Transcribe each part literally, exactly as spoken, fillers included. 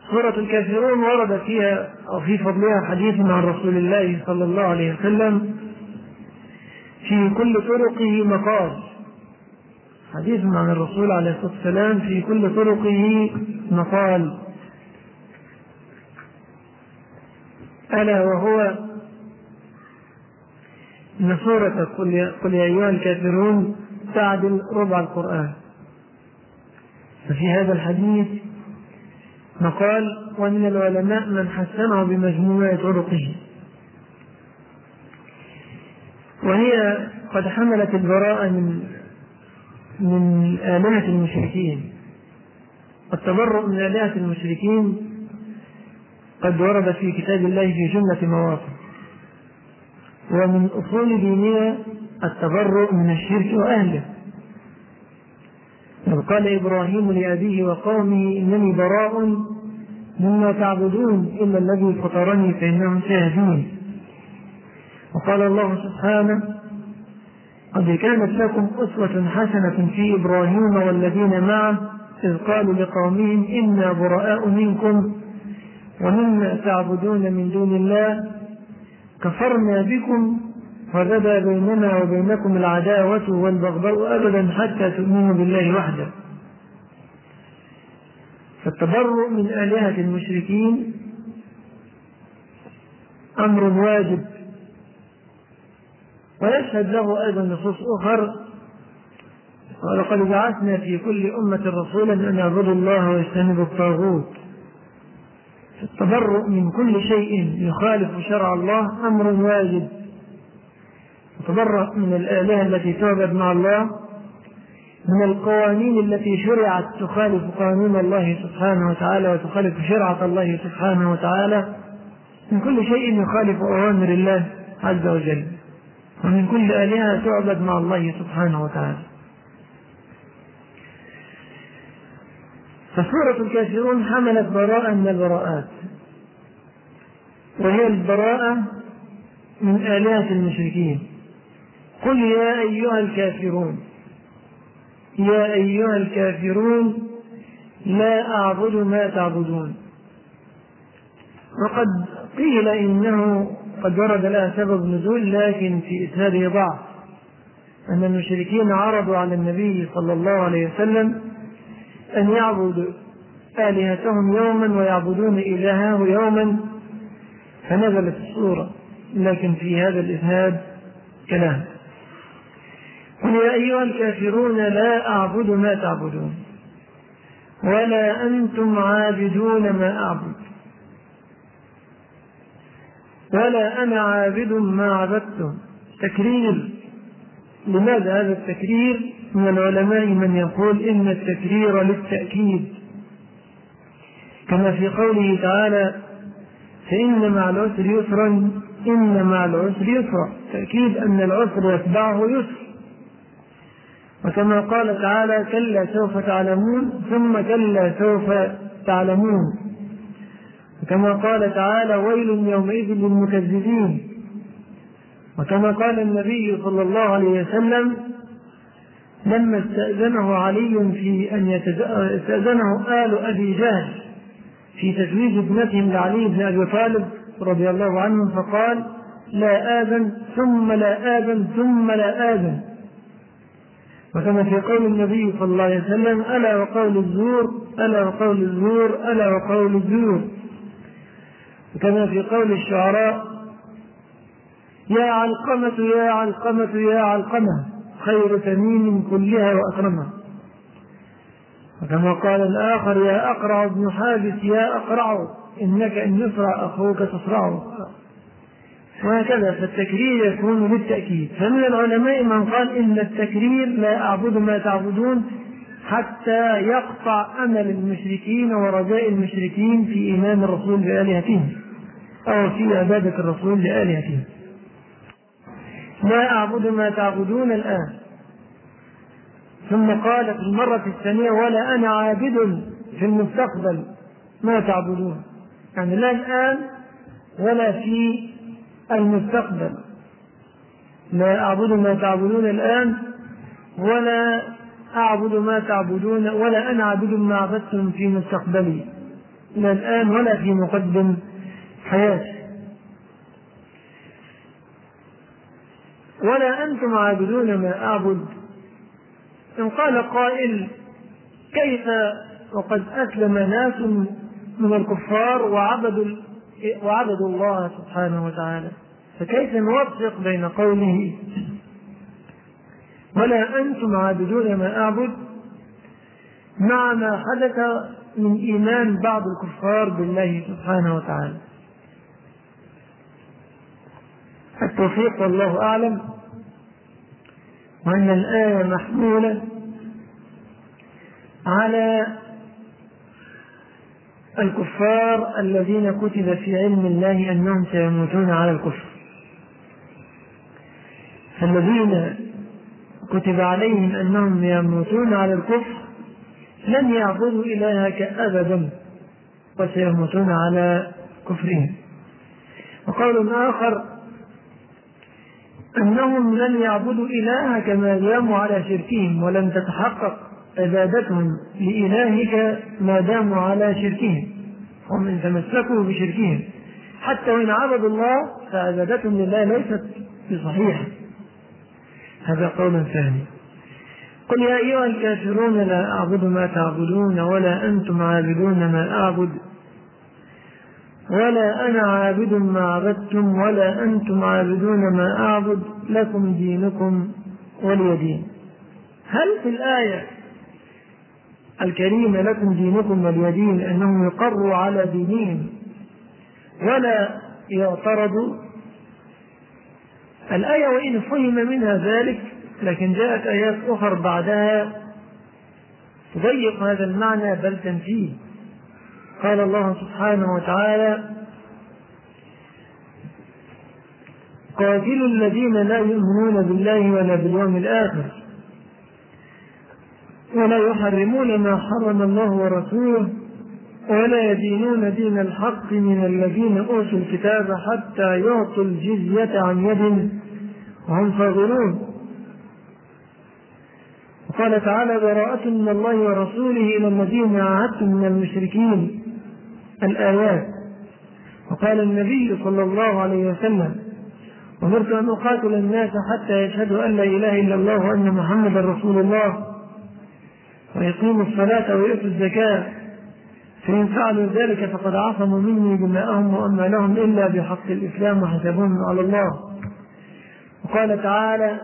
سورة الكافرون ورد فيها أو في فضلها حديث عن رسول الله صلى الله عليه وسلم في كل طرقه مقال. حديث عن الرسول عليه الصلاة والسلام في كل طرقه مقال، ألا وهو أن سورة قل يا أيها الكافرون تعدل ربع القرآن. ففي هذا الحديث مقال، ومن العلماء من حسنه بمجموعة طرقه، وهي قد حملت البراءة من من آلهة المشركين. التبرؤ من آلهة المشركين قد ورد في كتاب الله في جملة مواطن، ومن أصول ديننا التبرؤ من الشرك وأهله. قال إبراهيم لأبيه وقومه إنني براء مما تعبدون إلا الذي فطرني فإنه سيهدين. وقال الله سبحانه قد كانت لكم أسوة حسنة في إبراهيم والذين معه إذ قالوا لقومهم إنا براء منكم ومما تعبدون من دون الله كفرنا بكم وبدا بيننا وبينكم العداوة والبغضاء أبدا حتى تؤمنوا بالله وحده. فالتبرؤ من آلهة المشركين أمر واجب، ويشهد له أيضا نصوص أخرى. ولقد بعثنا في كل أمة رسولا أن يعبدوا الله ويجتنبوا الطاغوت. التبرؤ من كل شيء يخالف شرع الله أمر واجب. التبرؤ من الآلهة التي تعبد مع الله، من القوانين التي شرعت تخالف قانون الله سبحانه وتعالى وتخالف شرعة الله سبحانه وتعالى، من كل شيء يخالف أوامر الله عز وجل، ومن كل آلهة تعبد مع الله سبحانه وتعالى. فسورة الكافرون حملت براءة من البراءات، وهي البراءة من آلهة المشركين. قل يا أيها الكافرون، يا أيها الكافرون لا أعبد ما تعبدون. وقد قيل إنه قد ورد لها سبب نزول، لكن في إسناده ضعف، أن المشركين عرضوا على النبي صلى الله عليه وسلم أن يعبدوا آلهتهم يوما ويعبدون إلهه يوما، فنزلت السورة، لكن في هذا الإسناد كلام. قل يا أيها الكافرون لا أعبد ما تعبدون ولا أنتم عابدون ما أعبد ولا أنا عابد ما عبدتم. تكرير. لماذا هذا التكرير؟ من العلماء من يقول إن التكرير للتأكيد، كما في قوله تعالى فإن مع العسر يسرا إن مع العسر يسرا، تأكيد أن العسر يتبعه يسر. وكما قال تعالى كلا سوف تعلمون ثم كلا سوف تعلمون. وكما قال تعالى ويل يومئذ للمكذبين. وكما قال النبي صلى الله عليه وسلم لما استأذنه علي في أن يستأذنه آل أبي جهل في تزويج ابنتهم لعلي بن أبي طالب رضي الله عنه، فقال لا آذن ثم لا آذن ثم لا آذن. وكما في قول النبي صلى الله عليه وسلم ألا وقول الزور ألا وقول الزور ألا وقول الزور. وكما في قول الشعراء يا علقمة يا علقمة يا علقمة خير تميم كلها وأكرمها. وكما قال الآخر يا أقرع بن حابس يا أقرع إنك إن يسرع أخوك تصرع. وهكذا. فالتكرير يكون للتأكيد. فمن العلماء من قال إن التكرير لا أعبد ما تعبدون حتى يقطع أمل المشركين ورجاء المشركين في إيمان الرسول بآلهتهم أو في عبادة الرسول لآلهتهم. لا أعبد ما تعبدون الآن. ثم قال في المرة الثانية ولا أنا عابد في المستقبل ما تعبدون، يعني لا الآن ولا في المستقبل. لا أعبد ما تعبدون الآن ولا أعبد ما تعبدون ولا أنا عابد ما عبدتم في مستقبلي. لا الآن ولا في مقدم حياته. ولا أنتم عابدون ما أعبد. إن قال قائل كيف وقد أسلم ناس من الكفار وعبدوا وعبدوا الله سبحانه وتعالى، فكيف نوفق بين قوله ولا أنتم عابدون ما أعبد مع ما حدث من إيمان بعض الكفار بالله سبحانه وتعالى؟ التوفيق والله أعلم، وأن الآية محمولة على الكفار الذين كتب في علم الله أنهم سيموتون على الكفر، فالذين كتب عليهم أنهم يموتون على الكفر لن يعبدوا إلهك أبدا وسيموتون على كفرهم. وقول آخر أنهم لن يعبدوا إلهك ما داموا على شركهم، ولن تتحقق عبادتهم لإلهك ما داموا على شركهم، هم إن تمسكوا بشركهم حتى وإن عبدوا الله فعبادتهم لله ليست بصحيحة. هذا قول ثاني. قل يا أيها الكافرون لا أعبد ما تعبدون ولا أنتم عابدون ما أعبد ولا أنا عابد ما عبدتم ولا أنتم عابدون ما أعبد لكم دينكم ولي دين. هل في الآية الكريمة لكم دينكم ولي دين أنهم يقروا على دينهم ولا يعترضوا؟ الآية وإن فهم منها ذلك لكن جاءت آيات أخرى بعدها تضيق هذا المعنى بل تنفيه. قال الله سبحانه وتعالى قاتلوا الذين لا يؤمنون بالله ولا باليوم الآخر ولا يحرمون ما حرم الله ورسوله ولا يدينون دين الحق من الذين أوتوا الكتاب حتى يعطوا الجزية عن يد وهم صاغرون. وقال تعالى براءة من الله ورسوله إلى الذين عاهدتم من المشركين الآيات. وقال النبي صلى الله عليه وسلم أمرت أن أقاتل الناس حتى يشهدوا أن لا إله إلا الله وأن محمدا رسول الله ويقيموا الصلاة ويؤتوا الزكاة فإن فعلوا ذلك فقد عصموا مني دماءهم وأموالهم إلا بحق الإسلام وحسبهم على الله. وقال تعالى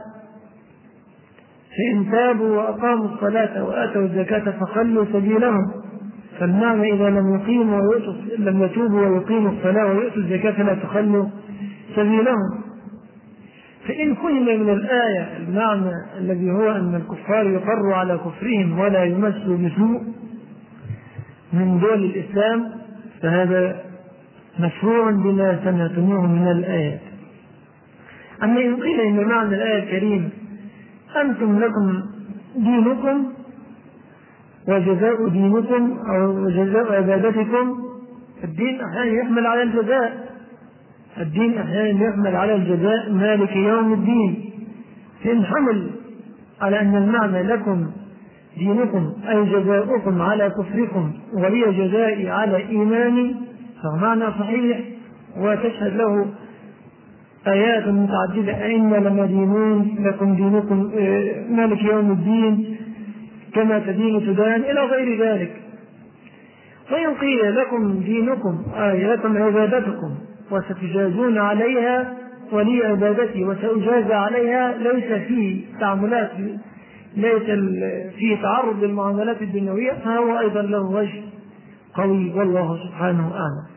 فإن تابوا وأقاموا الصلاة وآتوا الزكاة فخلوا سبيلهم. فالمعنى إذا لم يقيموا لم يتوبوا ويقيموا الصلاة ويؤتوا الزكاة فلا تخلوا سبيلهم. فإن فهم من الآية المعنى الذي هو أن الكفار يقروا على كفرهم ولا يمسوا بسوء من دول الإسلام فهذا مشروع بما سمعتموه من الآيات. أما إن قيل إن معنى الآية الكريمة أنتم لكم دينكم وجزاء دينكم أو جزاء عبادتكم، الدين أحيانا يحمل على الجزاء، الدين أحيانا يحمل على الجزاء مالك يوم الدين. فإن حمل على أن المعنى لكم دينكم أي جزاؤكم على كفركم ولي جزائي على إيماني فمعنى صحيح وتشهد له آيات متعددة أئنا لمدينون لكم دينكم مالك يوم الدين كما تدين تدان إلى غير ذلك. وإن قيل لكم دينكم أي لكم عبادتكم وستجازون عليها ولي عبادتي وسأجاز عليها ليس فيه تعاملات ليس فيه تعرض للمعاملات الدنيوية فهو أيضا له وجه قوي والله سبحانه أعلم.